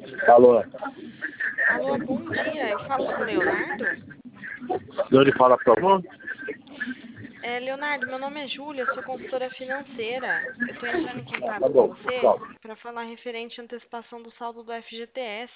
Alô? Alô, bom dia. Eu falo com o Leonardo? De onde fala, por favor? Leonardo, meu nome é Júlia, sou consultora financeira. Eu estou entrando em Tá contato com bom, você tchau. para falar referente à antecipação do saldo do FGTS.